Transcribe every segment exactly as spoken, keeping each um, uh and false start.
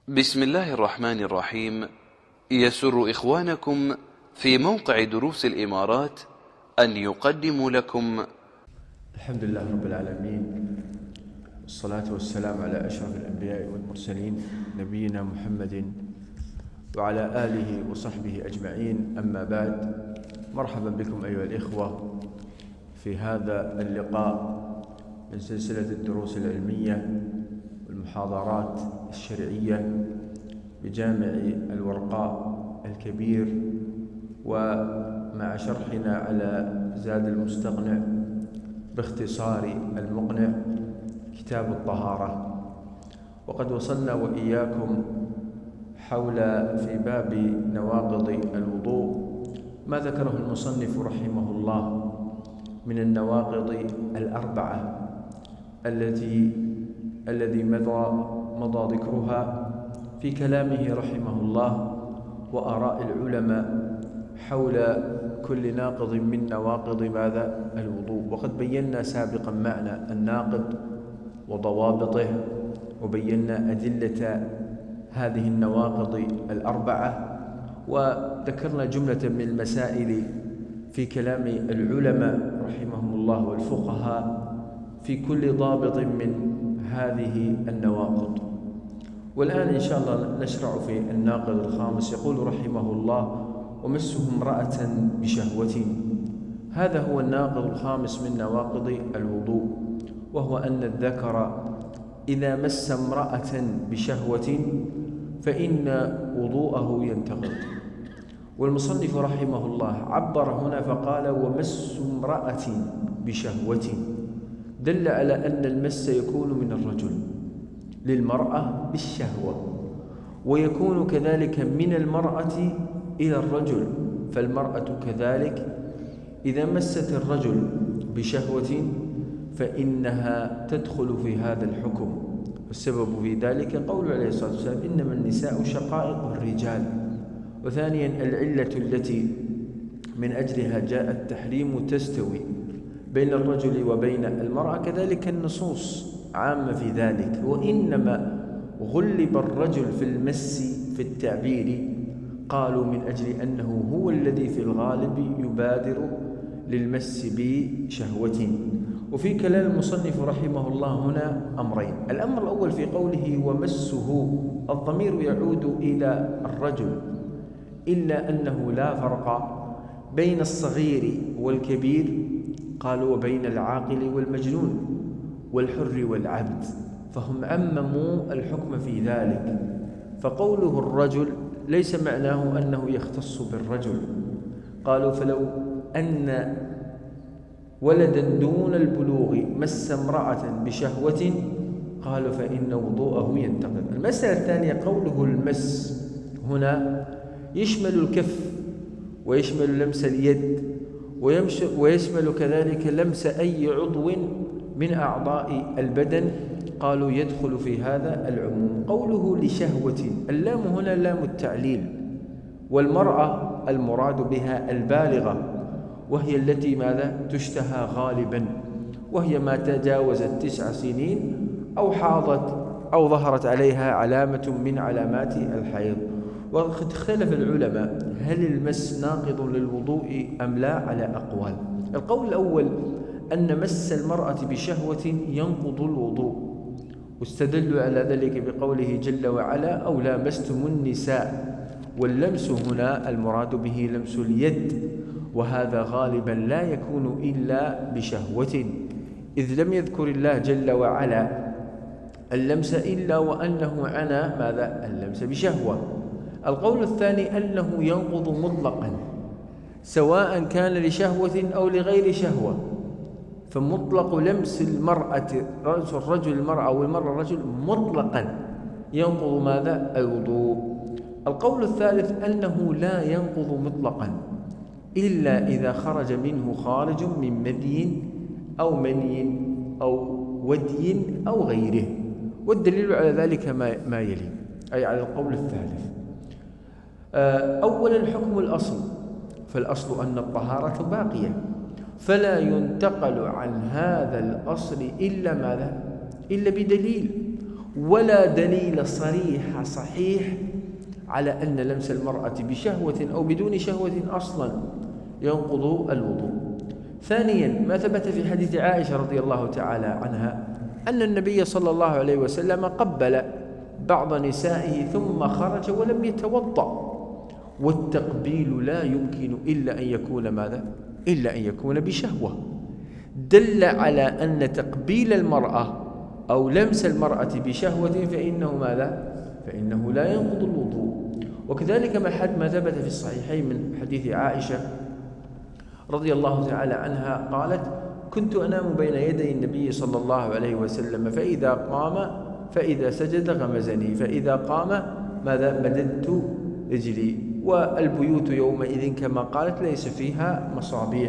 بسم الله الرحمن الرحيم. يسر إخوانكم في موقع دروس الإمارات أن يقدموا لكم الحمد لله رب العالمين، والصلاة والسلام على أشرف الأنبياء والمرسلين نبينا محمد وعلى آله وصحبه أجمعين. أما بعد، مرحبا بكم أيها الإخوة في هذا اللقاء من سلسلة الدروس العلمية والمحاضرات الشرعية بجامع الورقاء الكبير، ومع شرحنا على زاد المستقنع باختصار المقنع كتاب الطهارة. وقد وصلنا وإياكم حول في باب نواقض الوضوء ما ذكره المصنف رحمه الله من النواقض الأربعة التي الذي مضى مضى ذكرها في كلامه رحمه الله وآراء العلماء حول كل ناقض من نواقض ماذا؟ الوضوء. وقد بينا سابقا معنى الناقض وضوابطه، وبينا أدلة هذه النواقض الأربعة، وذكرنا جملة من المسائل في كلام العلماء رحمهم الله والفقهاء في كل ضابط من هذه النواقض. والآن إن شاء الله نشرع في الناقض الخامس. يقول رحمه الله: ومسه امرأة بشهوة. هذا هو الناقض الخامس من نواقض الوضوء، وهو أن الذكر إذا مس امرأة بشهوة فإن وضوءه ينتقض. والمصنف رحمه الله عبر هنا فقال: ومس امرأة بشهوة، دل على أن المس يكون من الرجل للمرأة بالشهوة، ويكون كذلك من المرأة إلى الرجل. فالمرأة كذلك إذا مست الرجل بشهوة فإنها تدخل في هذا الحكم. والسبب في ذلك قول عليه الصلاة والسلام: إنما النساء شقائق الرجال. وثانيا العلة التي من أجلها جاء التحريم تستوي بين الرجل وبين المرأة، كذلك النصوص عامة في ذلك. وإنما غلب الرجل في المس في التعبير، قالوا من أجل أنه هو الذي في الغالب يبادر للمس بشهوة. وفي كلام المصنف رحمه الله هنا أمرين. الأمر الأول في قوله ومسه، الضمير يعود إلى الرجل، إلا أنه لا فرق بين الصغير والكبير، قالوا وبين العاقل والمجنون والحر والعبد، فهم عمموا الحكم في ذلك. فقوله الرجل ليس معناه أنه يختص بالرجل. قالوا فلو أن ولدا دون البلوغ مس امرأة بشهوة قالوا فإن وضوءه ينتقض. المسألة الثانية قوله المس هنا يشمل الكف، ويشمل لمس اليد، ويشمل كذلك لمس أي عضو من أعضاء البدن، قالوا يدخل في هذا العموم. قوله لشهوة، اللام هنا لام التعليل، والمرأة المراد بها البالغة، وهي التي ماذا تشتهى غالبا، وهي ما تجاوزت تسع سنين أو حاضت أو ظهرت عليها علامة من علامات الحيض. وقد اختلف العلماء هل المس ناقض للوضوء أم لا على أقوال. القول الأول أن مس المرأة بشهوة ينقض الوضوء، واستدلوا على ذلك بقوله جل وعلا: أو لامستم النساء. واللمس هنا المراد به لمس اليد، وهذا غالبا لا يكون إلا بشهوة، إذ لم يذكر الله جل وعلا اللمس إلا وأنه عنى ماذا؟ اللمس بشهوة. القول الثاني أنه ينقض مطلقا سواء كان لشهوة أو لغير شهوة، فمطلق لمس المرأة الرجل المرأة والمرأة الرجل مطلقا ينقض ماذا؟ الوضوء. القول الثالث أنه لا ينقض مطلقا إلا إذا خرج منه خارج من مذي أو مني أو ودي أو غيره. والدليل على ذلك ما, ما يلي، أي على القول الثالث. أولا حكم الأصل، فالأصل أن الطهارة باقية، فلا ينتقل عن هذا الأصل إلا ماذا؟ إلا بدليل. ولا دليل صريح صحيح على أن لمس المرأة بشهوة أو بدون شهوة أصلا ينقض الوضوء. ثانيا ما ثبت في حديث عائشة رضي الله تعالى عنها أن النبي صلى الله عليه وسلم قبل بعض نسائه ثم خرج ولم يتوضأ، والتقبيل لا يمكن إلا أن يكون ماذا؟ إلا أن يكون بشهوة، دل على أن تقبيل المرأة أو لمس المرأة بشهوة فإنه ماذا؟ فإنه لا ينقض الوضوء. وكذلك ما حد ما ثبت في الصحيحين من حديث عائشة رضي الله تعالى عنها قالت: كنت أنام بين يدي النبي صلى الله عليه وسلم فإذا قام فإذا سجد غمزني، فإذا قام ماذا؟ مددت رجلي. والبيوت يومئذ كما قالت ليس فيها مصابيح.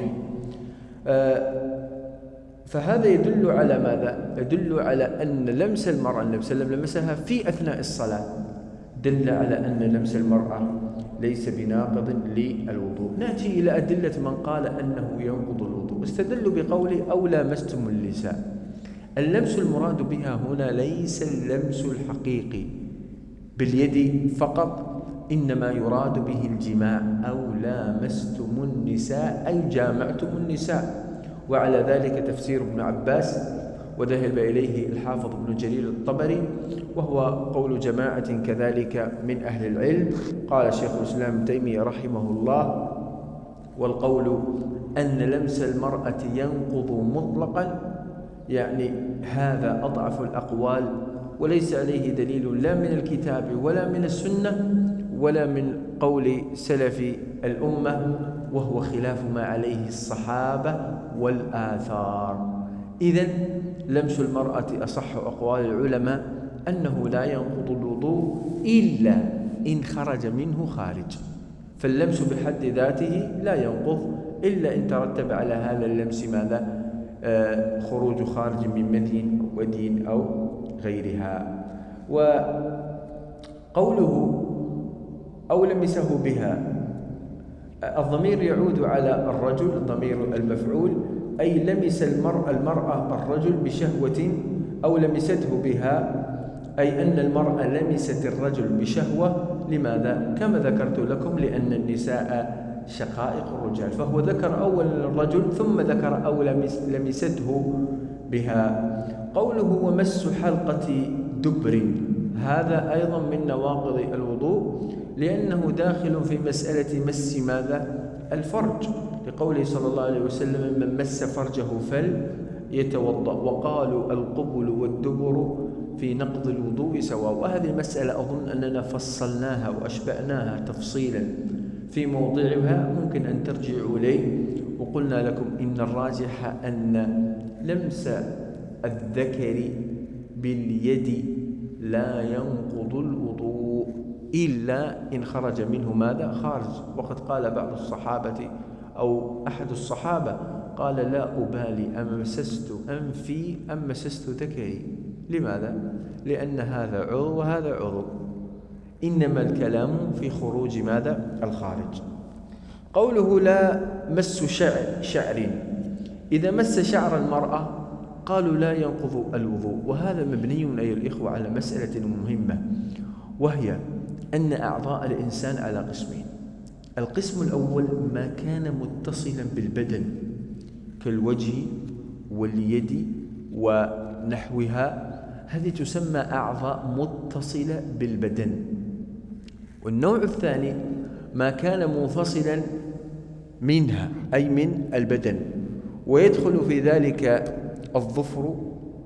آه فهذا يدل على ماذا؟ يدل على أن لمس المرأة النبي صلى الله عليه وسلم لمسها في أثناء الصلاة، دل على أن لمس المرأة ليس بناقض للوضوء. نأتي إلى أدلة من قال أنه ينقض الوضوء، استدلوا بقوله أو لامستم النساء. اللمس المراد بها هنا ليس اللمس الحقيقي باليد فقط، إنما يراد به الجماع. أو لامستم النساء أي جامعتم النساء. وعلى ذلك تفسير ابن عباس، وذهب إليه الحافظ ابن جرير الطبري، وهو قول جماعة كذلك من أهل العلم. قال شيخ الإسلام ابن تيمية رحمه الله: والقول أن لمس المرأة ينقض مطلقا يعني هذا أضعف الأقوال، وليس عليه دليل لا من الكتاب ولا من السنة ولا من قول سلف الأمة، وهو خلاف ما عليه الصحابة والآثار. إذن لمس المرأة أصح أقوال العلماء أنه لا ينقض الوضوء إلا إن خرج منه خارج، فاللمس بحد ذاته لا ينقض إلا إن ترتب على هذا اللمس ماذا؟ آه خروج خارج من مذي أو ودي أو غيرها. وقوله أو لمسه بها، الضمير يعود على الرجل، ضمير المفعول، أي لمس المرأة المرأة الرجل بشهوة أو لمسته بها، أي أن المرأة لمست الرجل بشهوة. لماذا؟ كما ذكرت لكم لأن النساء شقائق الرجال، فهو ذكر أول الرجل ثم ذكر أو لمسته بها. قوله ومس حلقة دبر، هذا أيضا من نواقض الوضوء، لأنه داخل في مسألة مس ماذا؟ الفرج، لقوله صلى الله عليه وسلم: من مس فرجه فليتوضأ. وقالوا القبل والدبر في نقض الوضوء سواء. وهذه المسألة أظن أننا فصلناها وأشبعناها تفصيلا في موضعها، ممكن أن ترجعوا إليه. وقلنا لكم إن الراجح أن لمس الذكر باليد لا ينقض الوضوء إلا إن خرج منه ماذا؟ خارج. وقد قال بعض الصحابة أو أحد الصحابة قال: لا أبالي أم مسست أنفي أم مسست ذكري. لماذا؟ لأن هذا عضو وهذا عضو، إنما الكلام في خروج ماذا؟ الخارج. قوله لا مس شعر, شعر إذا مس شعر المرأة قالوا لا ينقض الوضوء. وهذا مبني أيها الإخوة على مسألة مهمة، وهي أن أعضاء الإنسان على قسمين. القسم الأول ما كان متصلا بالبدن كالوجه واليد ونحوها، هذه تسمى أعضاء متصلة بالبدن. والنوع الثاني ما كان منفصلا منها أي من البدن، ويدخل في ذلك الظفر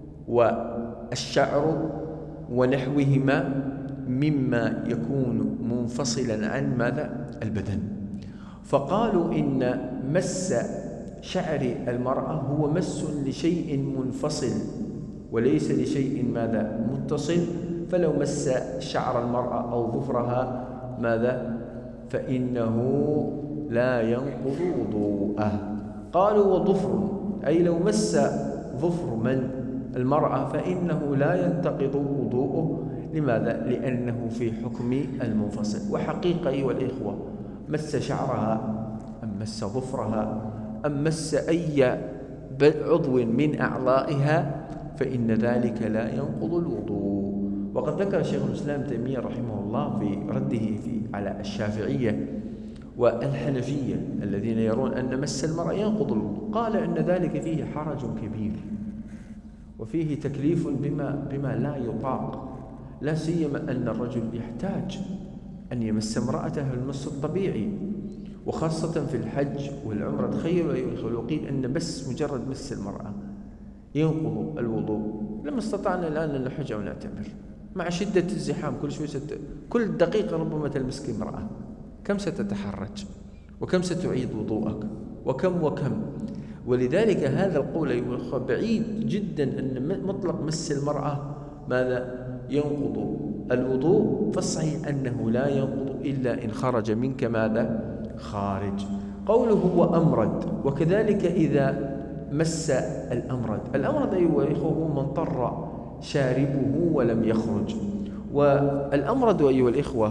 والشعر ونحوهما مما يكون منفصلا عن ماذا؟ البدن. فقالوا إن مس شعر المرأة هو مس لشيء منفصل وليس لشيء ماذا؟ متصل. فلو مس شعر المرأة أو ظفرها ماذا؟ فإنه لا ينقض وضوءه. قالوا وظفر أي لو مس ظفر من المرأة فإنه لا ينتقض وضوءه. لماذا؟ لأنه في حكم المنفصل. وحقيقة أيها الإخوة مس شعرها أم مس ظفرها أم مس أي عضو من أعضائها فإن ذلك لا ينقض الوضوء. وقد ذكر شيخ الإسلام تيمية رحمه الله في رده في على الشافعية والحنفية الذين يرون أن مس المرأة ينقض الوضوء، قال إن ذلك فيه حرج كبير وفيه تكليف بما, بما لا يطاق، لا سيما أن الرجل يحتاج أن يمس امرأته المس الطبيعي، وخاصة في الحج والعمرة. تخيلوا أيها الأخوة لو قيل أن بس مجرد مس المرأة ينقض الوضوء لما استطعنا الآن أن نحج أو نعتمر مع شدة الزحام، كل شوي ست... كل دقيقة ربما تلمسك امرأة، كم ستتحرج وكم ستعيد وضوءك وكم وكم. ولذلك هذا القول أيها الأخوة بعيد جدا أن مطلق مس المرأة ماذا ينقض الوضوء، فالصحيح أنه لا ينقض إلا إن خرج منك ماذا خارج. قوله وأمرد، وكذلك إذا مس الأمرد. الأمرد أيها الأخوة هو من طر شاربه ولم يخرج. والأمرد أيها الإخوة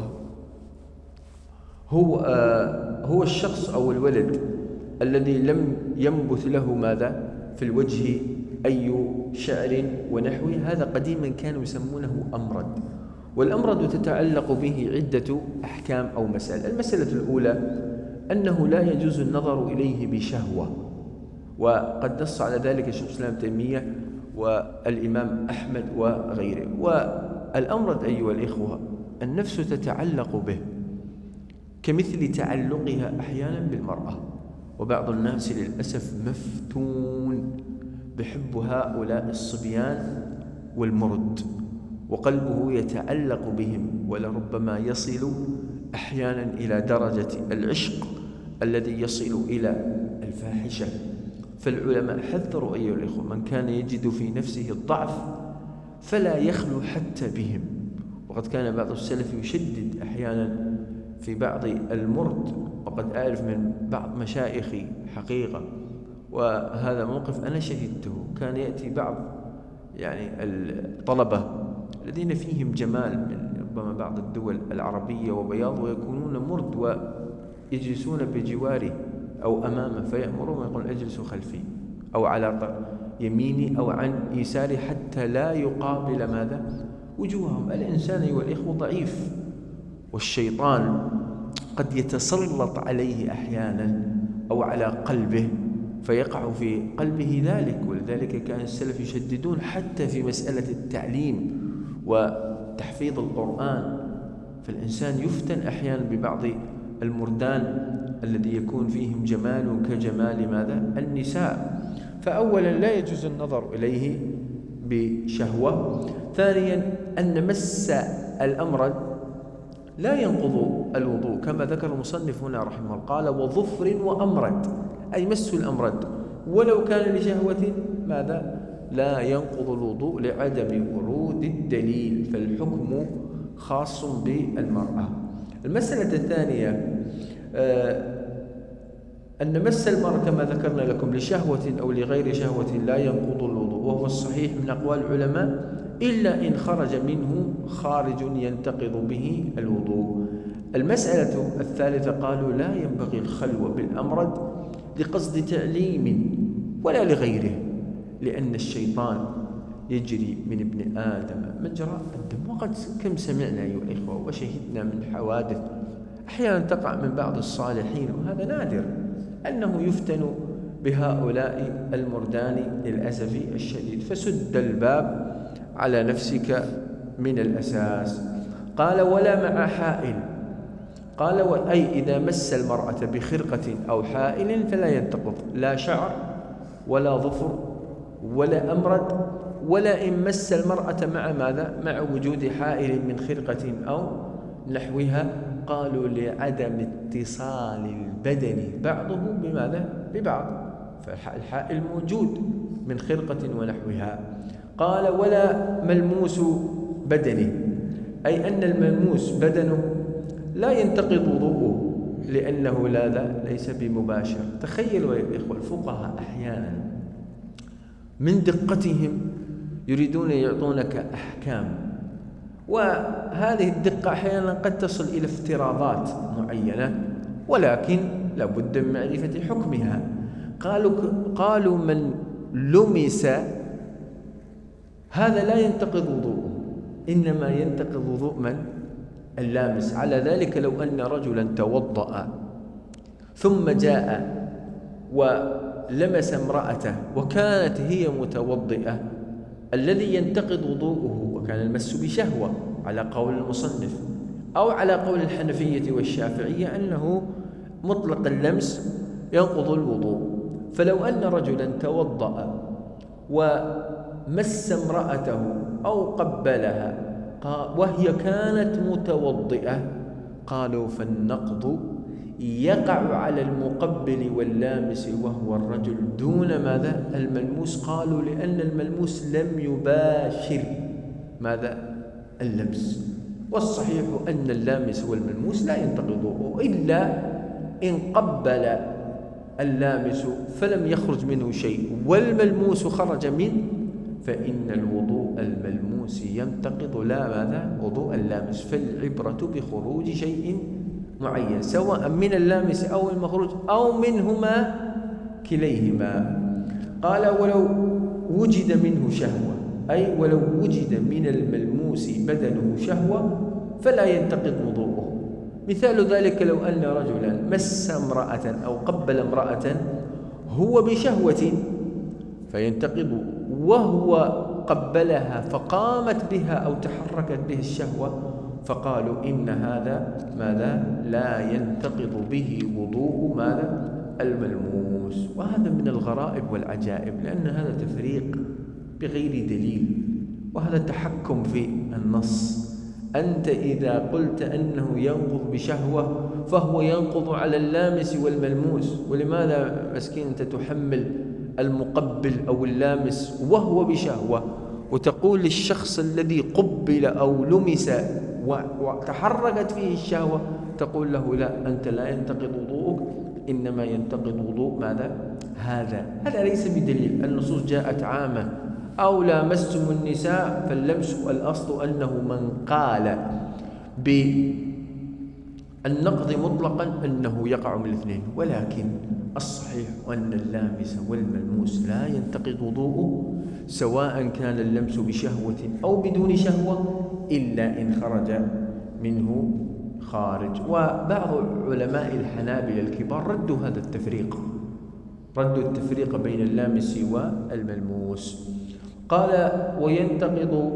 هو آه هو الشخص أو الولد الذي لم ينبت له ماذا في الوجه أي شعر ونحوه، هذا قديما كانوا يسمونه أمرد. والأمرد تتعلق به عدة أحكام أو مسائل. المسألة الأولى أنه لا يجوز النظر إليه بشهوة، وقد نص على ذلك شيخ الإسلام تيمية والإمام أحمد وغيره. والأمرد أيها الإخوة النفس تتعلق به كمثل تعلقها أحيانا بالمرأة، وبعض الناس للأسف مفتون بحب هؤلاء الصبيان والمرد، وقلبه يتعلق بهم، ولربما يصل أحيانا إلى درجة العشق الذي يصل إلى الفاحشة. فالعلماء حذروا أيها الإخوة من كان يجد في نفسه الضعف فلا يخلو حتى بهم. وقد كان بعض السلف يشدد أحيانا في بعض المرد، وقد أعرف من بعض مشايخي حقيقة، وهذا موقف أنا شهدته. كان يأتي بعض يعني الطلبة الذين فيهم جمال من ربما بعض الدول العربية وبياض، ويكونون مرد ويجلسون بجواره أو أمامه، فيأمرون ويقول اجلسوا خلفي أو على يميني أو عن يساري حتى لا يقابل ماذا وجوههم. الإنسان أيها الإخوة ضعيف، والشيطان قد يتسلط عليه أحيانا أو على قلبه فيقع في قلبه ذلك. ولذلك كان السلف يشددون حتى في مسألة التعليم وتحفيظ القرآن، فالإنسان يفتن أحيانا ببعض المردان الذي يكون فيهم جمال كجمال ماذا النساء. فأولا لا يجوز النظر إليه بشهوة. ثانيا أن مس الأمرد لا ينقض الوضوء كما ذكر المصنف هنا رحمه الله، قال وظفر وأمرد، أي مس الأمرد ولو كان لشهوة ماذا لا ينقض الوضوء لعدم ورود الدليل، فالحكم خاص بالمرأة. المسألة الثانية آه أن مس المرأة كما ذكرنا لكم لشهوة أو لغير شهوة لا ينقض الوضوء، وهو الصحيح من أقوال العلماء إلا إن خرج منه خارج ينتقض به الوضوء. المسألة الثالثة قالوا لا ينبغي الخلوة بالأمرد لقصد تعليم ولا لغيره، لأن الشيطان يجري من ابن آدم مجرى الدم. وقد كم سمعنا أيها الإخوة وشهدنا من حوادث أحيانا تقع من بعض الصالحين، وهذا نادر، أنه يفتن بهؤلاء المردان للأسف الشديد. فسد الباب على نفسك من الأساس. قال ولا مع حائل، قال أي إذا مس المرأة بخرقة أو حائل فلا ينتقض، لا شعر ولا ظفر ولا أمرد، ولا إن مس المرأة مع ماذا مع وجود حائل من خرقة أو نحوها. قالوا لعدم اتصال البدن بعضه بماذا ببعض، فالحائل موجود من خرقة ونحوها. قال ولا ملموس بدنه، أي أن الملموس بدنه لا ينتقض وضوءه لأنه لا ليس بمباشر. تخيلوا يا إخوة الفقهاء أحيانا من دقتهم يريدون يعطونك أحكام، وهذه الدقة أحيانا قد تصل إلى افتراضات معينة، ولكن لابد من معرفة حكمها. قالوا قالوا من لمس هذا لا ينتقض وضوءه، إنما ينتقض وضوء من؟ اللامس. على ذلك لو أن رجلا توضأ ثم جاء ولمس امرأته وكانت هي متوضئة، الذي ينتقض وضوءه وكان المس بشهوة على قول المصنف، أو على قول الحنفية والشافعية أنه مطلق اللمس ينقض الوضوء. فلو أن رجلا توضأ ومس امرأته أو قبلها وهي كانت متوضئة، قالوا فالنقض يقع على المقبل واللامس وهو الرجل دون ماذا؟ الملموس. قالوا لأن الملموس لم يباشر ماذا؟ اللمس. والصحيح أن اللامس والملموس لا ينتقض إلا إن قبل اللامس فلم يخرج منه شيء والملموس خرج منه، فإن الوضوء الملموس ينتقض لا ماذا؟ وضوء اللامس. فالعبرة بخروج شيء معين سواء من اللامس أو المخروج أو منهما كليهما. قال ولو وجد منه شهوة، أي ولو وجد من الملموس بدنه شهوة فلا ينتقض وضوءه. مثال ذلك لو أن رجلا مس امرأة أو قبل امرأة هو بشهوة فينتقض، وهو قبلها فقامت بها أو تحركت به الشهوة فقالوا إن هذا ماذا؟ لا ينتقض به وضوء ماذا؟ الملموس. وهذا من الغرائب والعجائب، لأن هذا تفريق بغير دليل، وهذا تحكم في النص. أنت إذا قلت أنه ينقض بشهوة فهو ينقض على اللامس والملموس، ولماذا مسكين أنت تحمل المقبل أو اللامس وهو بشهوة وتقول للشخص الذي قبل أو لمس وتحركت فيه الشهوة تقول له لا، أنت لا ينتقض وضوءك، إنما ينتقض وضوء ماذا؟ هذا هذا ليس بدليل. النصوص جاءت عامة، أو لامستم النساء فاللمس الأصل أنه من قال بالنقض مطلقا أنه يقع من الاثنين، ولكن الصحيح أن اللامس والملموس لا ينتقض وضوءه سواء كان اللمس بشهوة أو بدون شهوة إلا إن خرج منه خارج. وبعض علماء الحنابلة الكبار ردوا هذا التفريق، ردوا التفريق بين اللامس والملموس. قال وينتقض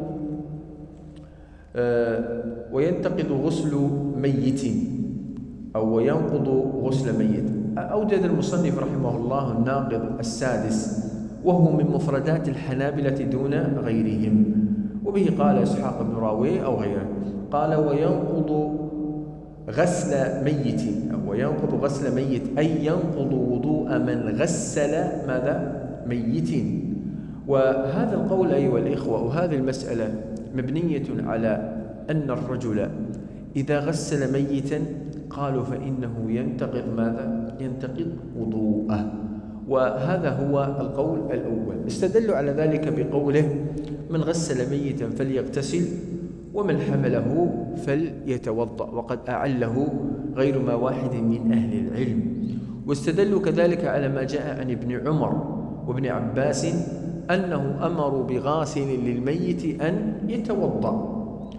آه وينتقض غسل ميت أو وينقض غسل ميت. أوجد المصنف رحمه الله الناقض السادس وهو من مفردات الحنابلة دون غيرهم، وبه قال إسحاق بن راويه أو غيره. قال وينقض غسل ميت أو وينقض غسل ميت أي ينقض وضوء من غسل ماذا؟ ميت. وهذا القول أيها الإخوة وهذه المسألة مبنية على أن الرجل إذا غسل ميتا قالوا فإنه ينتقض ماذا؟ ينتقض وضوءه. وهذا هو القول الأول. استدلوا على ذلك بقوله من غسل ميتا فليغتسل ومن حمله فليتوضأ، وقد أعله غير ما واحد من أهل العلم. واستدلوا كذلك على ما جاء عن ابن عمر وابن عباس أنه أمروا بغاسل للميت أن يتوضأ.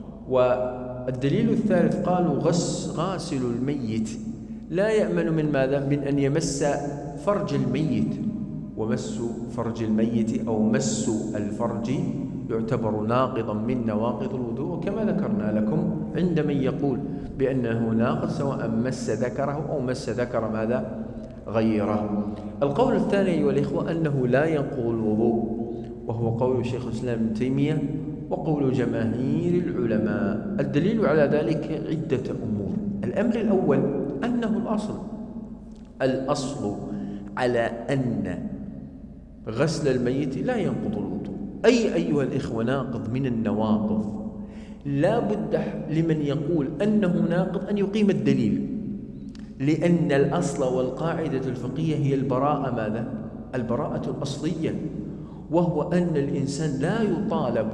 والدليل الثالث قالوا غس غاسل الميت لا يأمن من ماذا؟ من أن يمس فرج الميت، ومس فرج الميت أو مس الفرج يعتبر ناقضا من نواقض الوضوء، كما ذكرنا لكم عند من يقول بأنه ناقض سواء مس ذكره أو مس ذكر ماذا؟ غيره. القول الثاني أيها الإخوة أنه لا ينقض الوضوء، وهو قول شيخ الإسلام ابن تيمية وقول جماهير العلماء. الدليل على ذلك عدة أمور. الأمر الأول أنه الأصل الأصل على أن غسل الميت لا ينقض الوضوء، أي أيها الإخوة ناقض من النواقض لا بد لمن يقول أنه ناقض أن يقيم الدليل، لأن الأصل والقاعدة الفقهية هي البراءة ماذا؟ البراءة الأصلية، وهو أن الإنسان لا يطالب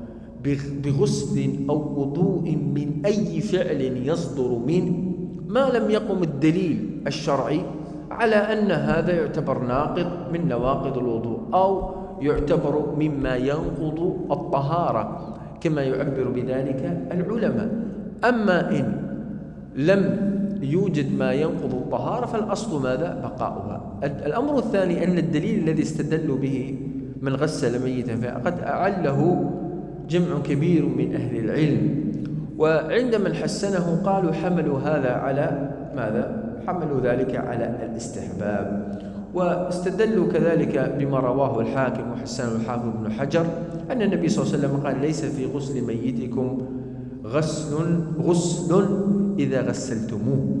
بغسل أو وضوء من أي فعل يصدر منه ما لم يقم الدليل الشرعي على أن هذا يعتبر ناقض من نواقض الوضوء أو يعتبر مما ينقض الطهارة. كما يعبر بذلك العلماء. أما إن لم يوجد ما ينقض الطهارة فالأصل ماذا؟ بقاؤها. الأمر الثاني أن الدليل الذي استدلوا به من غسل ميتا فقد أعله جمع كبير من أهل العلم، وعندما حسنه قالوا حملوا هذا على ماذا؟ حملوا ذلك على الاستحباب. واستدلوا كذلك بما رواه الحاكم وحسنه الحافظ ابن حجر أن النبي صلى الله عليه وسلم قال ليس في غسل ميتكم غسل غسل إذا غسلتموه.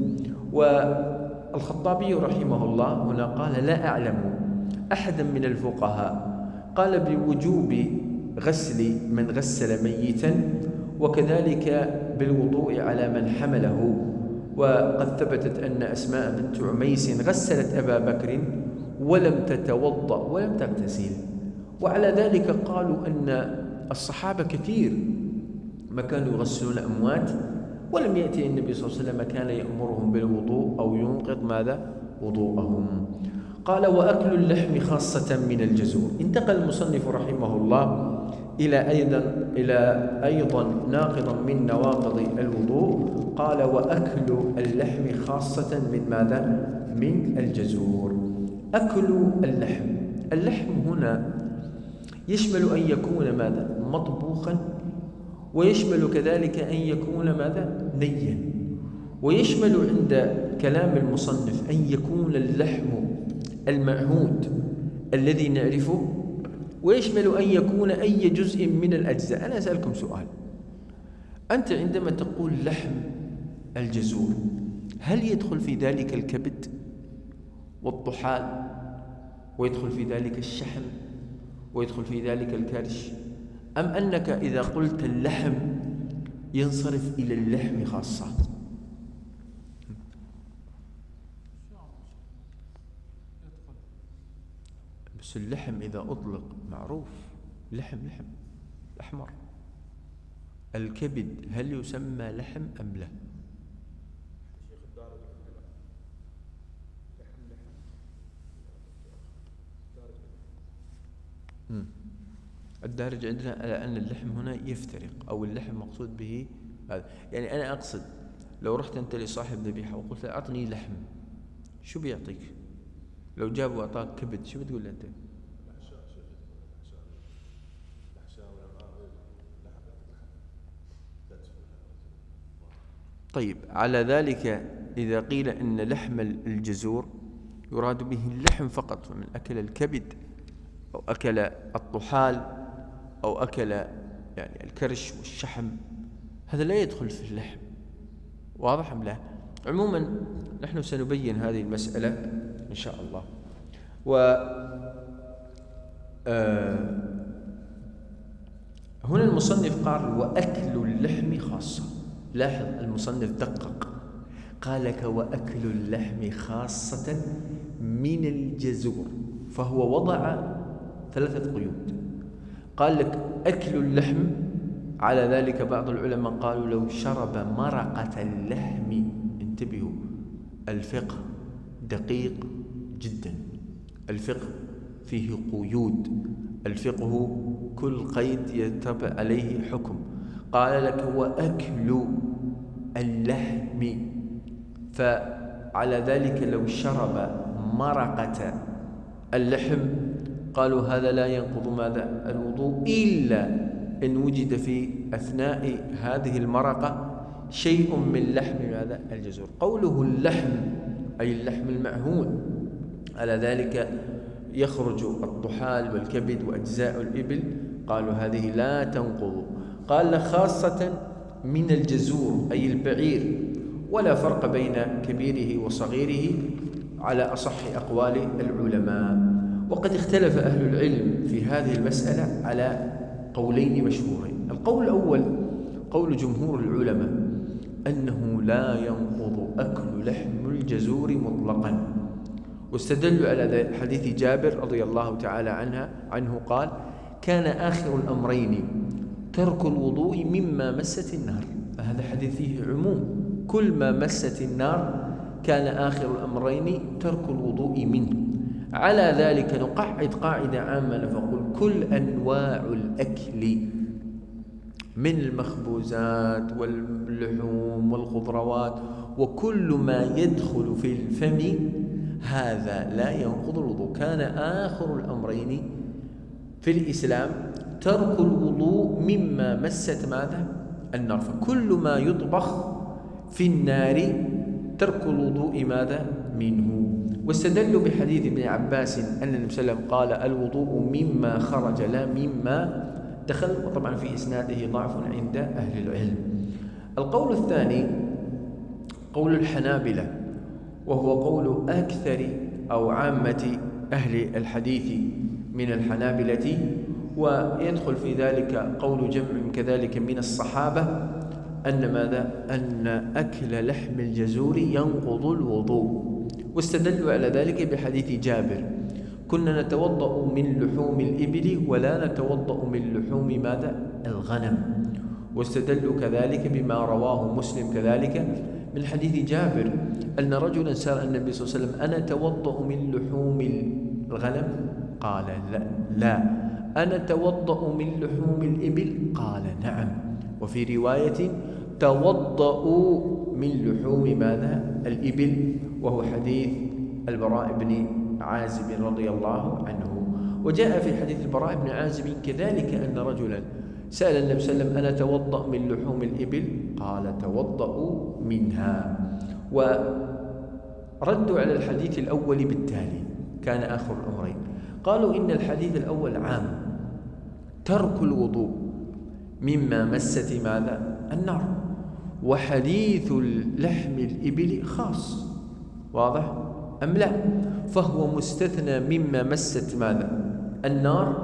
والخطابي رحمه الله هنا قال لا أعلم أحدا من الفقهاء قال بوجوب غسل من غسل ميتا وكذلك بالوضوء على من حمله. وقد ثبتت أن أسماء بنت عميس غسلت أبا بكر ولم تتوضأ ولم تغتسل. وعلى ذلك قالوا أن الصحابة كثير ما كانوا يغسلون أموات ولم يأتي النبي صلى الله عليه وسلم كان يأمرهم بالوضوء أو ينقض ماذا؟ وضوءهم. قال وأكل اللحم خاصة من الجزور. انتقل المصنف رحمه الله إلى أيضا إلى أيضا ناقضا من نواقض الوضوء. قال وأكل اللحم خاصة من ماذا؟ من الجزور. أكل اللحم، اللحم هنا يشمل أن يكون ماذا؟ مطبوخا، ويشمل كذلك أن يكون ماذا؟ نيا، ويشمل عند كلام المصنف أن يكون اللحم المعهود الذي نعرفه، ويشمل أن يكون أي جزء من الأجزاء. أنا أسألكم سؤال، أنت عندما تقول لحم الجزور هل يدخل في ذلك الكبد والطحال، ويدخل في ذلك الشحم، ويدخل في ذلك الكرش، أم أنك إذا قلت اللحم ينصرف إلى اللحم خاصة؟ بس اللحم إذا أطلق معروف لحم لحم الأحمر. الكبد هل يسمى لحم أم لا؟ الدارج عندنا على أن اللحم هنا يفترق، أو اللحم مقصود به هذا. يعني أنا أقصد لو رحت أنت لصاحب ذبيحة وقلت له أعطني لحم، شو بيعطيك؟ لو جاب وأعطاك كبد شو بتقول أنت؟ طيب على ذلك إذا قيل إن لحم الجزور يراد به اللحم فقط، فمن أكل الكبد أو أكل الطحال أو أكل يعني الكرش والشحم هذا لا يدخل في اللحم. واضح أم لا؟ عموما نحن سنبين هذه المسألة إن شاء الله. و آه هنا المصنف قال وأكل اللحم خاصة. لاحظ المصنف دقق، قال لك وأكل اللحم خاصة من الجزور، فهو وضع ثلاثة قيود. قال لك أكل اللحم، على ذلك بعض العلماء قالوا لو شرب مرقة اللحم، انتبهوا الفقه دقيق جدا، الفقه فيه قيود، الفقه كل قيد يتبع عليه حكم. قال لك وأكل اللحم، فعلى ذلك لو شرب مرقة اللحم قالوا هذا لا ينقض ماذا؟ الوضوء، إلا إن وجد في أثناء هذه المرقة شيء من لحم ماذا؟ الجزور. قوله اللحم أي اللحم المعهود، على ذلك يخرج الطحال والكبد وأجزاء الإبل، قالوا هذه لا تنقض. قال خاصة من الجزور أي البعير، ولا فرق بين كبيره وصغيره على أصح أقوال العلماء. وقد اختلف أهل العلم في هذه المسألة على قولين مشهورين. القول الأول قول جمهور العلماء أنه لا ينقض أكل لحم الجزور مطلقا، واستدلوا على حديث جابر رضي الله تعالى عنها عنه قال كان آخر الأمرين ترك الوضوء مما مست النار. هذا حديث فيه عموم، كل ما مست النار كان آخر الأمرين ترك الوضوء منه. على ذلك نقعد قاعدة عامة فقل كل أنواع الأكل من المخبوزات واللحوم والخضروات وكل ما يدخل في الفم هذا لا ينقض الوضوء. كان آخر الأمرين في الإسلام ترك الوضوء مما مست ماذا؟ النار. فكل ما يطبخ في النار ترك الوضوء ماذا؟ منه. واستدلوا بحديث ابن عباس أن النبي صلى الله عليه وسلم قال الوضوء مما خرج لا مما دخل، وطبعا في إسناده ضعف عند أهل العلم. القول الثاني قول الحنابلة، وهو قول أكثر أو عامة أهل الحديث من الحنابلة، ويدخل في ذلك قول جمع كذلك من الصحابة، أن ماذا؟ أن أكل لحم الجزور ينقض الوضوء. واستدلوا على ذلك بحديث جابر: كنا نتوضأ من لحوم الإبل ولا نتوضأ من لحوم ماذا؟ الغنم. واستدلوا كذلك بما رواه مسلم كذلك من حديث جابر أن رجلا سأل النبي صلى الله عليه وسلم: أنا أتوضأ من لحوم الغنم؟ قال لا, لا. أنا أتوضأ من لحوم الإبل؟ قال نعم. وفي رواية: توضأوا من لحوم ماذا؟ الإبل، وهو حديث البراء بن عازب رضي الله عنه. وجاء في حديث البراء بن عازب كذلك أن رجلا سأل النبي صلى الله عليه وسلم: أنا أتوضأ من لحوم الإبل؟ قال توضأوا منها. وردوا على الحديث الأول بالتالي، كان آخر الأمرين. قالوا إن الحديث الأول عام، ترك الوضوء مما مست ماذا؟ النار، وحديث لحم الإبل خاص. واضح أم لا؟ فهو مستثنى مما مست ماذا؟ النار،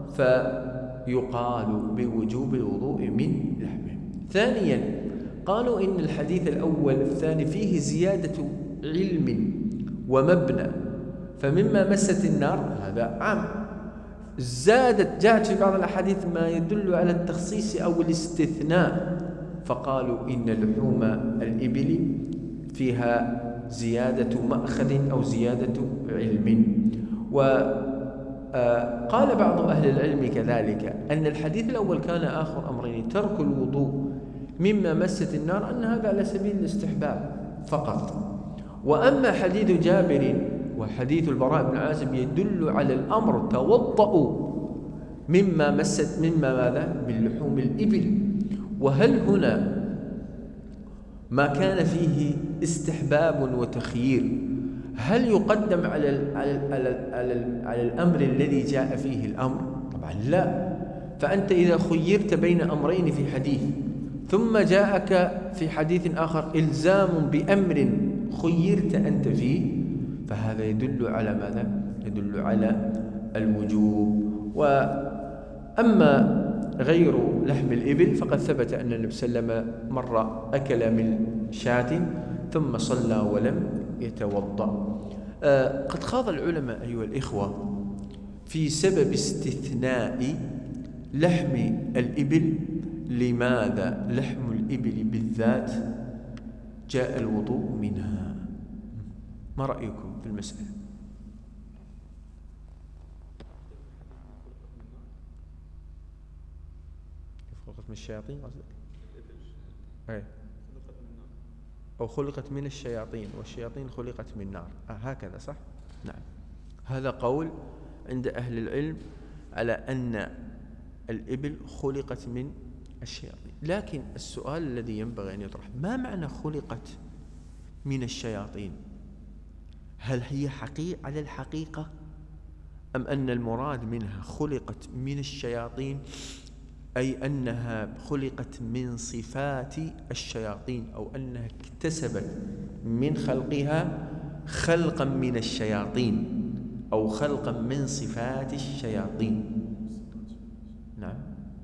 فيقال بوجوب الوضوء من لحمه. ثانيا قالوا إن الحديث الأول الثاني فيه زيادة علم ومبنى، فمما مست النار هذا عام، زادت جاءت في بعض الأحاديث ما يدل على التخصيص أو الاستثناء، فقالوا إن لحوم الإبل فيها زيادة مأخذ أو زيادة علم. وقال بعض أهل العلم كذلك أن الحديث الأول كان آخر أمرين ترك الوضوء مما مست النار، أن هذا على سبيل الاستحباب فقط. وأما حديث جابر وحديث البراء بن عازب يدل على الأمر توضأوا مما مست مما ماذا؟ من لحوم الإبل. وهل هنا ما كان فيه استحباب وتخيير هل يقدم على ال على ال على ال على, ال على الأمر الذي جاء فيه الأمر؟ طبعا لا. فأنت إذا خيرت بين أمرين في حديث ثم جاءك في حديث آخر إلزام بأمر خيرت أنت فيه، فهذا يدل على ماذا؟ يدل على الوجوب. وأما غير لحم الإبل فقد ثبت أن النبي صلى الله عليه وسلم مرة أكل من شاة ثم صلى ولم يتوضأ. آه قد خاض العلماء أيها الإخوة في سبب استثناء لحم الإبل. لماذا لحم الإبل بالذات جاء الوضوء منها؟ ما رأيكم في المسألة؟ خلقت من الشياطين قصدك؟ أي أو خلقت من الشياطين والشياطين خلقت من نار، آه هكذا صح؟ نعم. هذا قول عند أهل العلم على أن الإبل خلقت من الشياطين. لكن السؤال الذي ينبغي أن يطرح: ما معنى خلقت من الشياطين؟ هل هي حقيقة على الحقيقة أم أن المراد منها خلقت من الشياطين أي أنها خلقت من صفات الشياطين، أو أنها اكتسبت من خلقها خلقا من الشياطين أو خلقا من صفات الشياطين؟ نعم.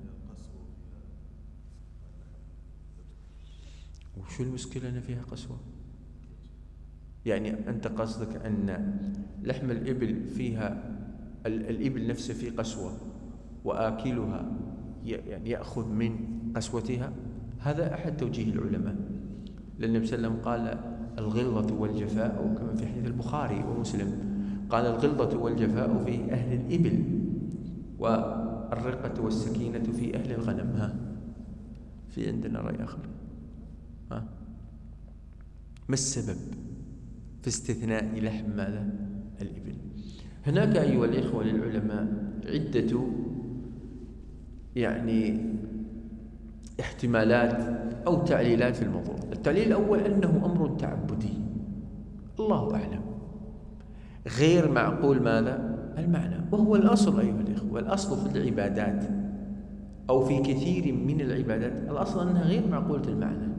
وشو المشكلة أن فيها قسوة؟ يعني أنت قصدك أن لحم الإبل فيها الإبل نفسه فيه قسوة وآكلها يعني يأخذ من قسوتها؟ هذا أحد توجيه العلماء، لأن النبي صلى الله عليه وسلم قال الغلظة والجفاء، كما في حديث البخاري ومسلم قال الغلظة والجفاء في أهل الإبل والرقة والسكينة في أهل الغنم. ها في عندنا رأي آخر؟ ها؟ ما السبب في استثناء لحم ماذا؟ الإبل؟ هناك أيها الإخوة للعلماء عدة يعني احتمالات أو تعليلات في الموضوع. التعليل الأول أنه أمر تعبدي، الله أعلم، غير معقول ماذا؟ المعنى، وهو الأصل أيها الإخوة. الأصل في العبادات أو في كثير من العبادات الأصل أنها غير معقولة المعنى.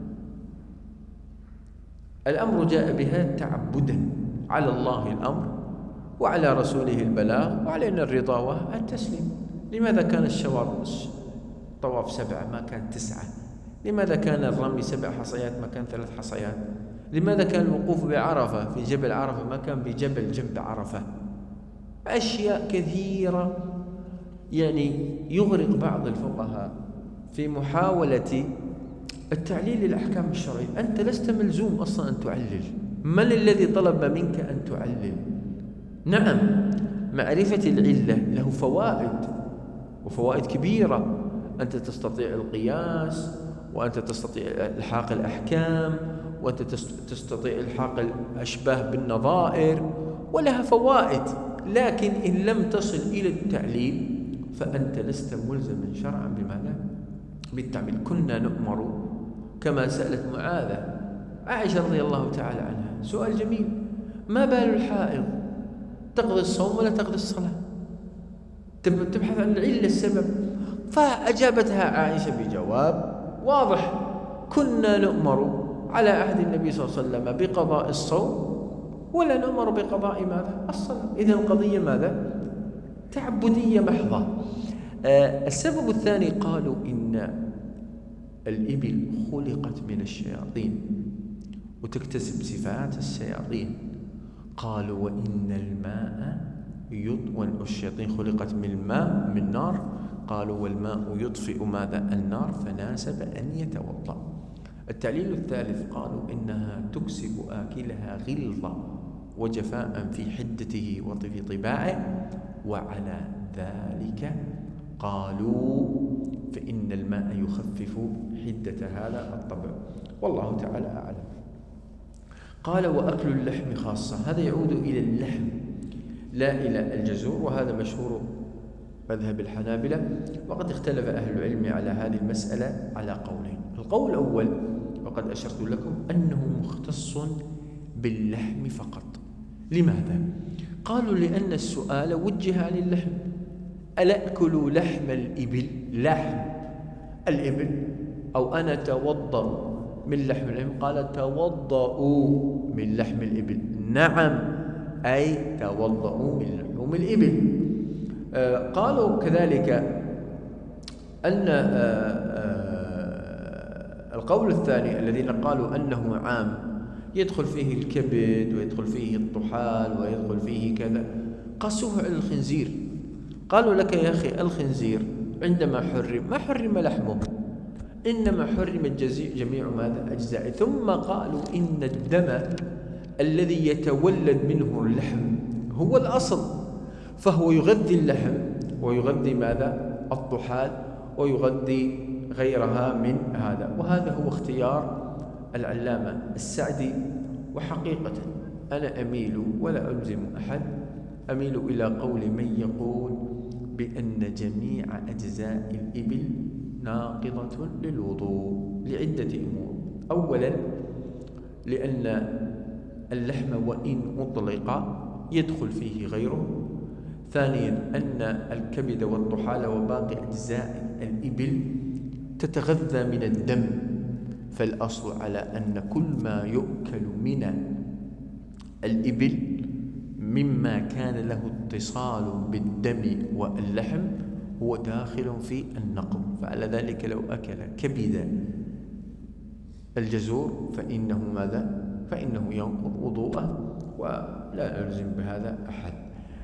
الأمر جاء بها تعبدا، على الله الأمر وعلى رسوله البلاغ وعلينا الرضا والتسليم. لماذا كان الشوار طواف سبعة ما كان تسعة؟ لماذا كان الرمي سبع حصيات ما كان ثلاث حصيات؟ لماذا كان الوقوف بعرفة في جبل عرفة ما كان بجبل جنب عرفة؟ أشياء كثيرة يعني يغرق بعض الفقهاء في محاولة التعليل للأحكام الشرعية. أنت لست ملزوم أصلا أن تعلل، من الذي طلب منك أن تعلل؟ نعم، معرفة العلة له فوائد وفوائد كبيرة، أنت تستطيع القياس، وأنت تستطيع إلحاق الأحكام، وأنت تستطيع إلحاق الأشباه بالنظائر، ولها فوائد. لكن إن لم تصل إلى التعليل فأنت لست ملزما شرعا بماذا؟ بالتعليل. كنا نؤمر كما سألت معاذة عائشة رضي الله تعالى عنها سؤال جميل: ما بال الحائض تقضي الصوم ولا تقضي الصلاة؟ تبحث عن العلة السبب. فأجابتها عائشة بجواب واضح: كنا نؤمر على عهد النبي صلى الله عليه وسلم بقضاء الصوم ولا نؤمر بقضاء ماذا؟ الصلاة. إذن القضية ماذا؟ تعبدية محضة. آه السبب الثاني قالوا إن الإبل خلقت من الشياطين وتكتسب صفات الشياطين. قالوا وإن الماء يطفئ، والشياطين خلقت من الماء من نار. قالوا والماء يطفئ ماذا؟ النار، فناسب أن يتوضأ. التعليل الثالث قالوا إنها تكسب آكلها غلظة وجفاء في حدته وفي طباعه، وعلى ذلك قالوا فإن الماء يخفف حدة هذا الطبع، والله تعالى أعلم. قال وأكل اللحم خاصة، هذا يعود إلى اللحم لا إلى الجزور، وهذا مشهور مذهب الحنابلة. وقد اختلف أهل العلم على هذه المسألة على قولين. القول الأول وقد أشرت لكم أنه مختص باللحم فقط. لماذا؟ قالوا لأن السؤال وجه عن اللحم: ألا أكلوا لحم الإبل؟ لحم الإبل، أو أنا توضأ من لحم الإبل؟ قال توضأوا من لحم الإبل. نعم، أي توضأوا من لحوم الإبل. آه قالوا كذلك أن آه آه القول الثاني الذين قالوا أنه عام يدخل فيه الكبد ويدخل فيه الطحال ويدخل فيه كذا، قاسوه على الخنزير. قالوا لك يا أخي الخنزير عندما حرم ما حرم لحمه، إنما حرم جميع ماذا؟ أجزاء. ثم قالوا إن الدم الذي يتولد منه اللحم هو الأصل، فهو يغذي اللحم ويغذي ماذا؟ الطحال ويغذي غيرها من هذا. وهذا هو اختيار العلامة السعدي. وحقيقة أنا أميل ولا ألزم أحد، أميل إلى قول من يقول بأن جميع أجزاء الإبل ناقضة للوضوء لعدة أمور. أولا لأن اللحم وإن أطلق يدخل فيه غيره. ثانيا أن الكبد والطحال وباقي أجزاء الإبل تتغذى من الدم، فالأصل على أن كل ما يؤكل من الإبل مما كان له اتصال بالدم واللحم هو داخل في النقض. فعلى ذلك لو أكل كبد الجزور فإنه ماذا؟ فإنه ينقض وضوءه، ولا ألزم بهذا أحد.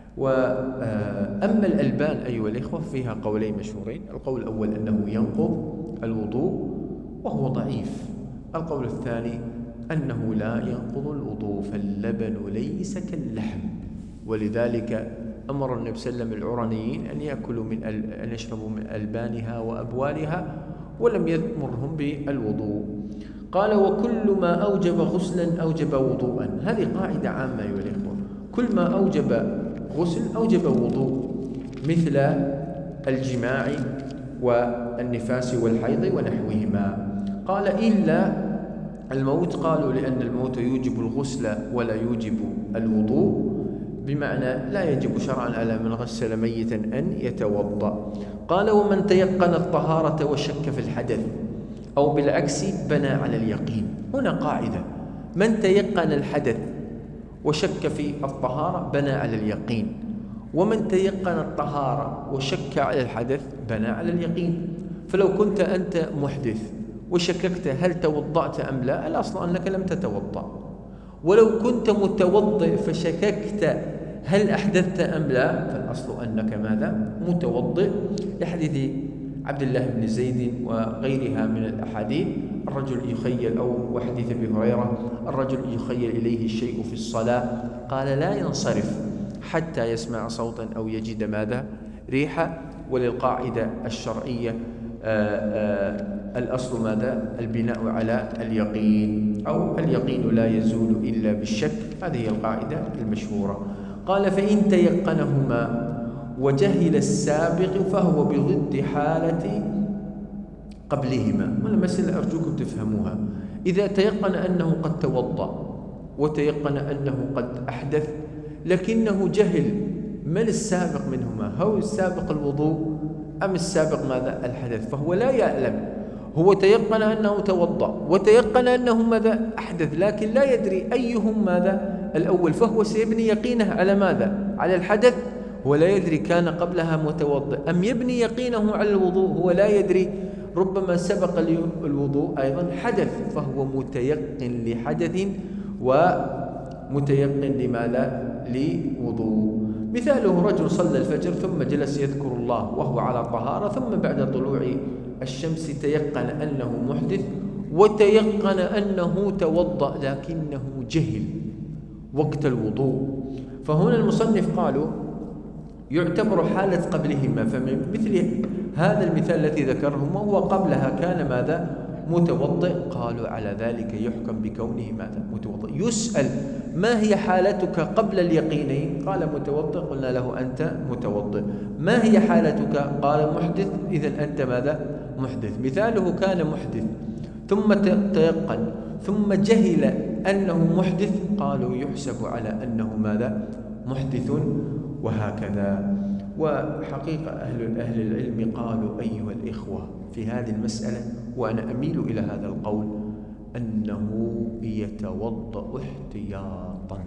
وأما الألبان أيها الإخوة فيها قولين مشهورين. القول الأول أنه ينقض الوضوء وهو ضعيف. القول الثاني أنه لا ينقض الوضوء، فاللبن ليس كاللحم، ولذلك أمر النبي صلى الله عليه وسلم العرنيين أن يأكلوا من أن يشربوا من ألبانها وأبوالها، ولم يأمرهم بالوضوء. قال وكل ما أوجب غسلا أوجب وضوءا. هذه قاعدة عامة أيها الإخوة، كل ما أوجب غسل أوجب وضوء، مثل الجماع والنفاس والحيض ونحوهما. قال إلا الموت، قالوا لأن الموت يوجب الغسل ولا يوجب الوضوء، بمعنى لا يجب شرعا على من غسل ميتا أن يتوضأ. قال ومن تيقن الطهارة وشك في الحدث أو بالعكس بنى على اليقين. هنا قاعدة، من تيقن الحدث وشك في الطهارة بنى على اليقين، ومن تيقن الطهارة وشك على الحدث بنى على اليقين. فلو كنت أنت محدث وشككت هل توضأت أم لا، الأصل أنك لم تتوضأ. ولو كنت متوضئ فشككت هل أحدثت أم لا، فالأصل أنك ماذا؟ متوضئ، لحديث عبد الله بن زيد وغيرها من الأحاديث، الرجل يخيل أو وحديث أبي هريرة، الرجل يخيل إليه الشيء في الصلاة قال لا ينصرف حتى يسمع صوتا أو يجد ماذا؟ ريحة. وللقاعدة الشرعية آآ آآ الأصل ماذا؟ البناء على اليقين، أو اليقين لا يزول إلا بالشك، هذه هي القاعدة المشهورة. قال فإن تيقنهما وجهل السابق فهو بضد حالة قبلهما. ولا مسألة أرجوكم تفهموها، إذا تيقن أنه قد توضأ وتيقن أنه قد أحدث لكنه جهل من السابق منهما، هو السابق الوضوء أم السابق ماذا؟ الحدث، فهو لا يعلم. هو تيقن أنه توضأ وتيقن أنه ماذا؟ أحدث، لكن لا يدري أيهم ماذا الأول، فهو سيبني يقينه على ماذا؟ على الحدث، ولا يدري كان قبلها متوضئ أم يبني يقينه على الوضوء، هو لا يدري، ربما سبق الوضوء أيضا حدث، فهو متيقن لحدث ومتيقن لماذا؟ لوضوء. مثاله رجل صلى الفجر ثم جلس يذكر الله وهو على طهارة، ثم بعد طلوع الشمس تيقن أنه محدث وتيقن أنه توضأ لكنه جهل وقت الوضوء. فهنا المصنف قالوا يعتبر حالة قبلهما، فمن مثل هذا المثال الذي ذكرهم وهو قبلها كان ماذا؟ متوضئ، قالوا على ذلك يحكم بكونه ماذا؟ متوضئ. يسأل ما هي حالتك قبل اليقينين؟ قال متوضئ، قلنا له أنت متوضئ. ما هي حالتك؟ قال محدث، إذن أنت ماذا؟ محدث. مثاله كان محدث ثم تيقن ثم جهل أنه محدث، قالوا يحسب على أنه ماذا؟ محدث، وهكذا. وحقيقة أهل أهل العلم قالوا أيها الإخوة في هذه المسألة، وأنا أميل إلى هذا القول، أنه يتوضأ احتياطا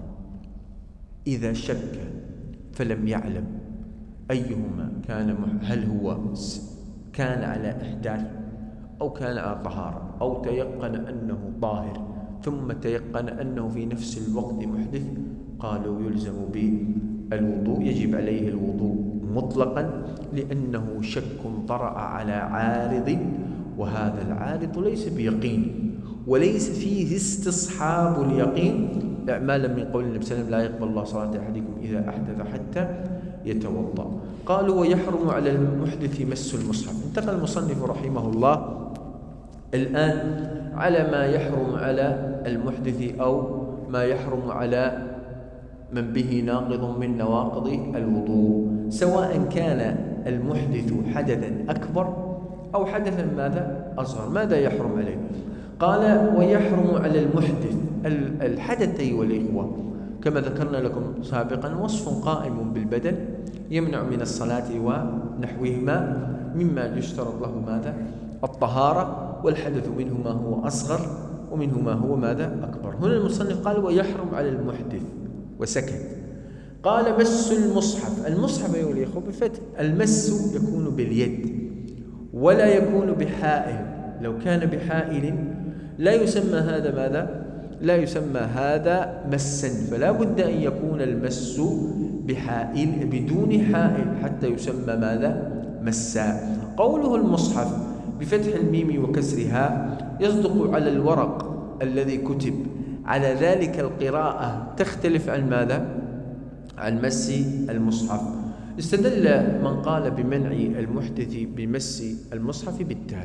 إذا شك فلم يعلم أيهما كان، هل هو كان على إحداث أو كان على طهارة، أو تيقن أنه طاهر ثم تيقن أنه في نفس الوقت محدث، قالوا يلزم بالوضوء، يجب عليه الوضوء مطلقا، لأنه شك طرأ على عارض، وهذا العارض ليس بيقين وليس فيه استصحاب اليقين، إعمالا من قول النبي صلى الله عليه وسلم لا يقبل الله صلاة أحدكم إذا أحدث حتى يتوضأ. قالوا ويحرم على المحدث مس المصحف. انتقل المصنف رحمه الله الآن على ما يحرم على المحدث أو ما يحرم على من به ناقض من نواقض الوضوء، سواء كان المحدث حدثا أكبر أو حدثا ماذا؟ أصغر. ماذا يحرم عليه؟ قال ويحرم على المحدث الحدث أيها الإخوة كما ذكرنا لكم سابقا وصف قائم بالبدن يمنع من الصلاة ونحوهما، مما يشترط له ماذا؟ الطهارة، والحدث منه ما هو أصغر ومنه ما هو ماذا؟ أكبر. هنا المصنف قال ويحرم على المحدث وسكت. قال مس المصحف. المصحف أيها الإخوة بفتح، المس يكون باليد ولا يكون بحائل. لو كان بحائل لا يسمى هذا ماذا؟ لا يسمى هذا مسا، فلا بد أن يكون المس بحائل بدون حائل حتى يسمى ماذا؟ مسا. قوله المصحف بفتح الميم وكسرها يصدق على الورق الذي كتب، على ذلك القراءة تختلف عن ماذا؟ عن مس المصحف. استدل من قال بمنع المحدث بمس المصحف بالتالي،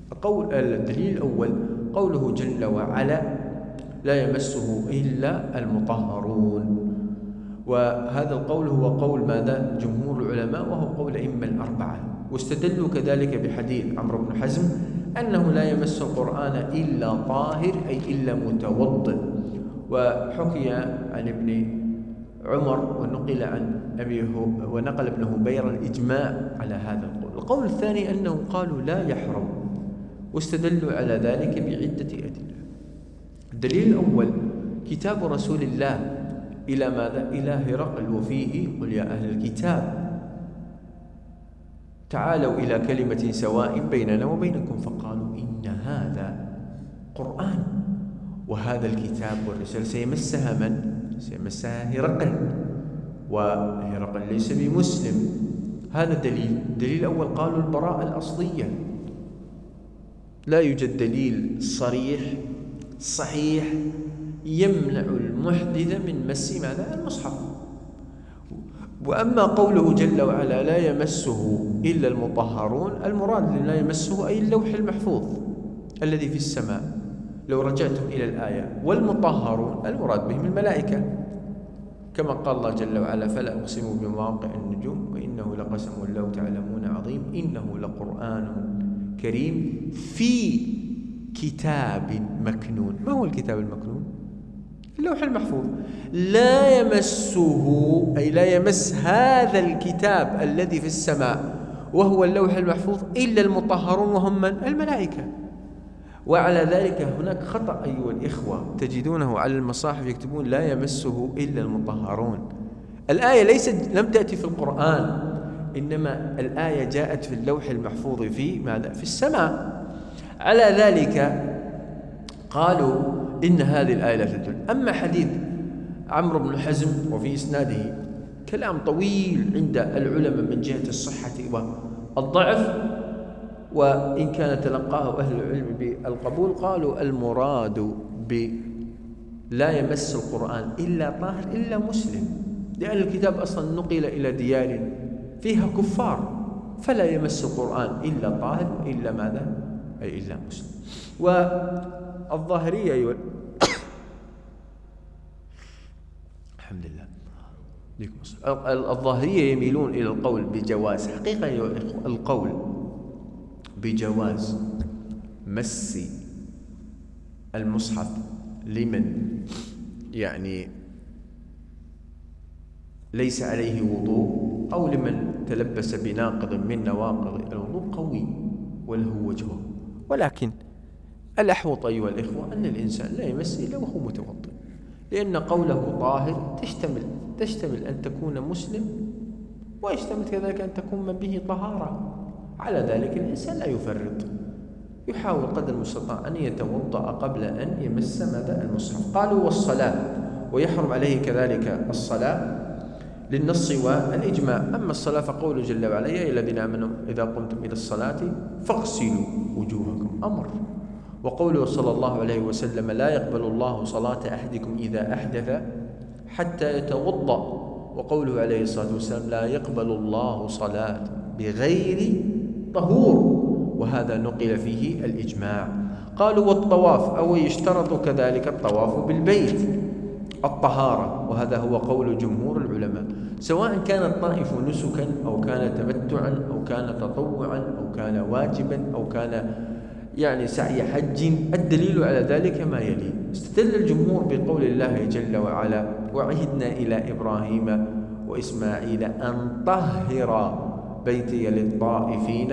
القول الدليل الأول قوله جل وعلا لا يمسه إلا المطهرون، وهذا القول هو قول ماذا؟ جمهور العلماء، وهو قول إما الأربعة. واستدلوا كذلك بحديث عمرو بن حزم أنه لا يمس القرآن إلا طاهر، أي إلا متوضئ. وحكي عن ابن عمر ونقل عن أبي ونقل ابن هبير الإجماع على هذا القول. القول الثاني أنه قالوا لا يحرم، واستدلوا على ذلك بعدة أدلة. الدليل الأول كتاب رسول الله إلى ماذا؟ إلى هرقل، وفيه قل يا أهل الكتاب تعالوا إلى كلمة سواء بيننا وبينكم، فقالوا إن هذا قرآن، وهذا الكتاب والرسالة سيمسها من؟ سيمسها هرقل، وهرقل ليس بمسلم. هذا دليل. الدليل الأول قالوا البراءة الأصلية، لا يوجد دليل صريح صحيح يمنع المحدث من مس ماذا؟ المصحف. وأما قوله جل وعلا لا يمسه إلا المطهرون، المراد لا يمسه أي اللوح المحفوظ الذي في السماء لو رجعتم إلى الآية، والمطهرون المراد بهم الملائكة، كما قال الله جل وعلا فلا أقسم بمواقع النجوم وإنه لقسم لو تعلمون عظيم إنه لقرآن كريم في كتاب مكنون. ما هو الكتاب المكنون؟ اللوح المحفوظ. لا يمسه أي لا يمس هذا الكتاب الذي في السماء وهو اللوح المحفوظ إلا المطهرون، وهم من؟ الملائكة. وعلى ذلك هناك خطأ أيها الإخوة تجدونه على المصاحف، يكتبون لا يمسه إلا المطهرون. الآية ليست لم تأتي في القرآن، إنما الآية جاءت في اللوح المحفوظ في ماذا؟ في السماء. على ذلك قالوا إن هذه الآية لا تدل. أما حديث عمرو بن حزم وفي إسناده كلام طويل عند العلماء من جهة الصحة والضعف، وإن كان تلقاه أهل العلم بالقبول، قالوا المراد ب لا يمس القرآن إلا طاهر إلا مسلم، لأن الكتاب أصلا نقل إلى ديار فيها كفار، فلا يمس القرآن إلا طاهر إلا ماذا؟ أي إلا مسلم. والظاهرية أيوة الحمد لله الظاهرية يميلون إلى القول بجواز، حقيقة أيها الإخوة القول بجواز مس المصحف لمن يعني ليس عليه وضوء أو لمن تلبس بناقض من نواقض الوضوء قوي وله وجهه، ولكن الأحوط أيها الإخوة أن الإنسان لا يمس إلا وهو متوضئ، لأن قوله طاهر تشتمل تشتمل أن تكون مسلم، ويشتمل كذلك أن تكون من به طهارة. على ذلك الإنسان لا يفرط، يحاول قدر المستطاع أن يتوضأ قبل أن يمس ماذا؟ المصحف. قالوا والصلاة، ويحرم عليه كذلك الصلاة للنص والإجماع. أما الصلاة فقوله جل وعلا يا أيها الذين آمنوا إذا قمتم إلى الصلاة فاغسلوا وجوهكم أمر، وقوله صلى الله عليه وسلم لا يقبل الله صلاة أحدكم إذا أحدث حتى يتوضأ، وقوله عليه الصلاة والسلام لا يقبل الله صلاة بغير طهور، وهذا نقل فيه الإجماع. قالوا والطواف، أو يشترط كذلك الطواف بالبيت الطهارة، وهذا هو قول جمهور العلماء، سواء كان الطائف نسكا أو كان تمتعا أو كان تطوعا أو كان واجبا أو كان يعني سعي حج. الدليل على ذلك ما يلي. استدل الجمهور بقول الله جل وعلا وعهدنا إلى إبراهيم وإسماعيل أن طهر بيتي للطائفين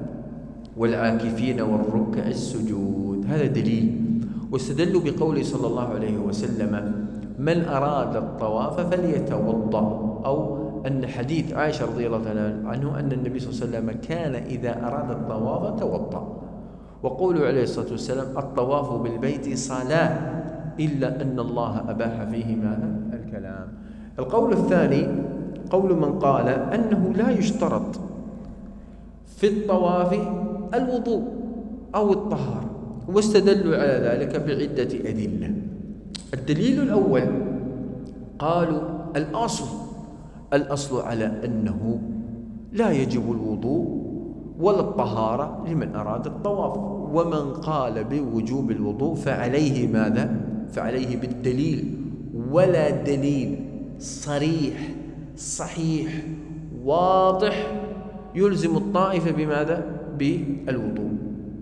والعاكفين والركع السجود، هذا دليل. واستدلوا بقوله صلى الله عليه وسلم من أراد الطواف فليتوضأ، أو أن حديث عائشة رضي الله عنه أن النبي صلى الله عليه وسلم كان إذا أراد الطواف توضأ، وقوله عليه الصلاة والسلام الطواف بالبيت صلاة إلا أن الله أباح فيه ماذا؟ الكلام. القول الثاني قول من قال أنه لا يشترط في الطواف الوضوء أو الطهارة، واستدلوا على ذلك بعدة أدلة. الدليل الأول قالوا الأصل الأصل على أنه لا يجب الوضوء ولا الطهارة لمن أراد الطواف. ومن قال بوجوب الوضوء فعليه ماذا؟ فعليه بالدليل، ولا دليل صريح صحيح واضح يلزم الطائفة بماذا؟ بالوضوء.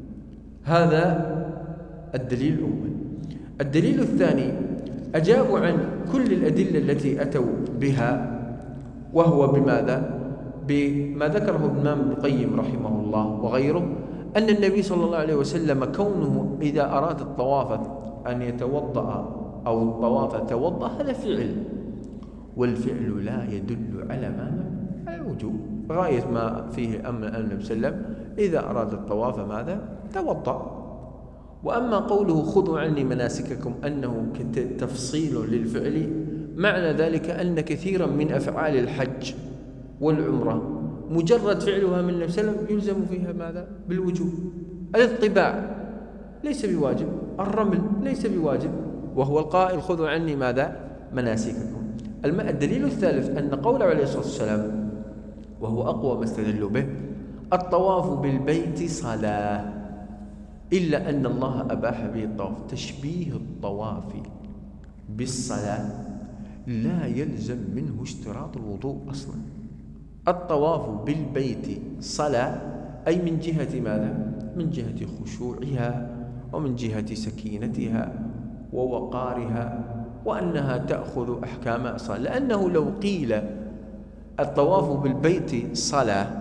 هذا الدليل الأول. الدليل الثاني أجابوا عن كل الأدلة التي أتوا بها، وهو بماذا؟ بما ذكره الإمام ابن القيم رحمه الله وغيره، أن النبي صلى الله عليه وسلم كونه إذا أراد الطواف أن يتوضأ أو الطواف توضأ، هذا فعل، والفعل لا يدل على ماذا؟ على الوجوب، غاية ما فيه أمر النبي صلى الله عليه وسلم إذا أراد الطواف ماذا؟ توضأ. وأما قوله خذوا عني مناسككم أنه تفصيل للفعل، معنى ذلك أن كثيرا من أفعال الحج والعمرة مجرد فعلها من النبي صلى الله عليه وسلم يلزم فيها ماذا؟ بالوجوب. الاطباع ليس بواجب، الرمل ليس بواجب، وهو القائل خذوا عني ماذا؟ مناسككم. الدليل الثالث أن قوله عليه الصلاة والسلام، وهو أقوى ما استدلوا به، الطواف بالبيت صلاة، إلا أن الله أباح به الطواف. تشبيه الطواف بالصلاة لا يلزم منه اشتراط الوضوء أصلا. الطواف بالبيت صلاة، أي من جهة ماذا؟ من جهة خشوعها ومن جهة سكينتها ووقارها، وأنها تأخذ أحكام الصلاة. لأنه لو قيل الطواف بالبيت صلاة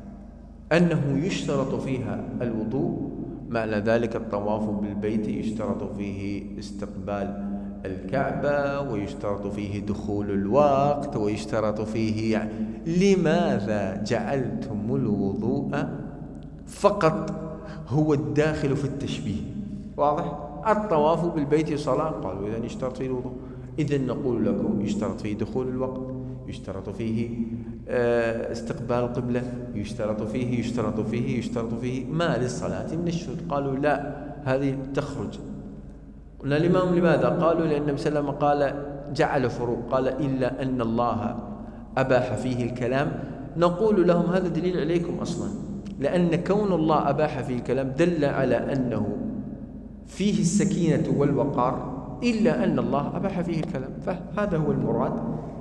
أنه يشترط فيها الوضوء، معنى ذلك الطواف بالبيت يشترط فيه استقبال الكعبة، ويشترط فيه دخول الوقت، ويشترط فيه يعني لماذا جعلتم الوضوء فقط هو الداخل في التشبيه؟ واضح؟ الطواف بالبيت صلاة، قالوا إذن يشترط فيه الوضوء. إذن نقول لكم يشترط فيه دخول الوقت، يشترط فيه استقبال القبلة، يشترط فيه يشترط فيه يشترط فيه ما للصلاة من الشروط. قالوا لا، هذه تخرج. قلنا الإمام لماذا؟ قالوا لأن النبي صلى الله عليه وسلم قال جعل فروق، قال إلا أن الله أباح فيه الكلام. نقول لهم هذا دليل عليكم أصلا، لأن كون الله أباح فيه الكلام دل على أنه فيه السكينة والوقار، إلا أن الله أباح فيه الكلام، فهذا هو المراد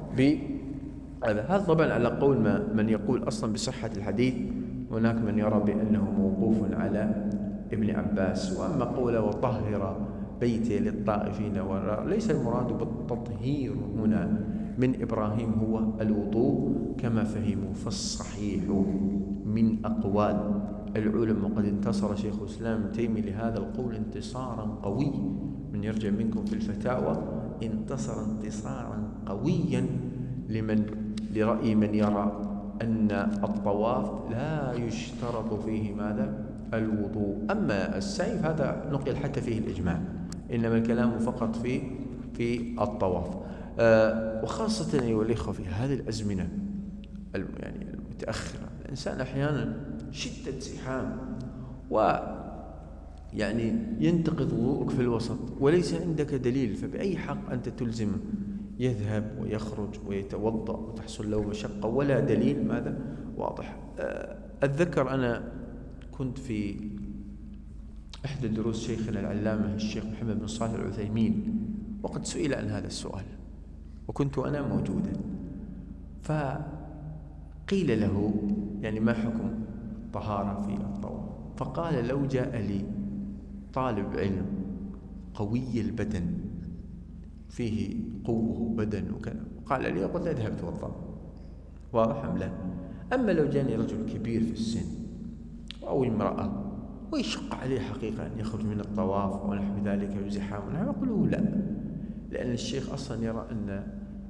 بهذا. هذا طبعا على قول ما من يقول أصلا بصحة الحديث، هناك من يرى بأنه موقوف على ابن عباس. وأما قوله وطهر بيتي للطائفين والرا، ليس المراد بالتطهير هنا من إبراهيم هو الوضوء كما فهموا، فالصحيح من أقوال العلماء، وقد انتصر شيخ الإسلام ابن تيمية لهذا القول انتصارا قوي، من يرجع منكم في الفتاوى انتصر انتصارا قويا لمن لرأي من يرى أن الطواف لا يشترط فيه ماذا؟ الوضوء. أما السعي هذا نقل حتى فيه الإجماع، إنما الكلام فقط في في الطواف. أه وخاصة أيها الإخوة في هذه الأزمنة يعني المتأخرة، الإنسان أحيانا شدة زحام و يعني ينتقض وضوءك في الوسط وليس عندك دليل، فبأي حق أنت تلزمه يذهب ويخرج ويتوضأ وتحصل له مشقة ولا دليل ماذا؟ واضح. أه أتذكر أنا كنت في إحدى دروس شيخنا العلامة الشيخ محمد بن صالح العثيمين، وقد سئل عن هذا السؤال وكنت أنا موجودا، فقيل له يعني ما حكم طهارة في الطواف؟ فقال لو جاء لي طالب علم قوي البدن فيه قوة وبدن وكذا قال لي، قلت اذهب توضأ، واضح أم لا؟ أما لو جاني رجل كبير في السن أو امرأة ويشق عليه حقيقة أن يخرج من الطواف ونحو ذلك وزحام، أنا أقول له لا، لأن الشيخ أصلا يرى أن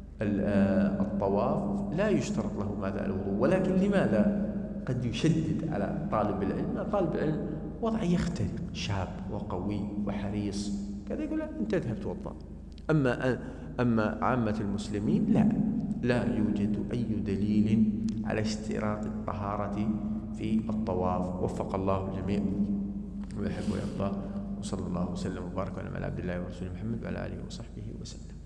الطواف لا يشترط له ماذا؟ الوضوء. ولكن لماذا قد يشدد على طالب العلم؟ طالب العلم وضع يختلف، شاب وقوي وحريص كذا، يقول لا أنت تذهب توضأ. أما أما عامة المسلمين لا لا يوجد أي دليل على اشتراط الطهارة في الطواف. وفق الله الجميع ويحب ويرضى، وصلى الله وسلم وبارك على عبد الله ورسوله محمد وعلى آله وصحبه وسلم.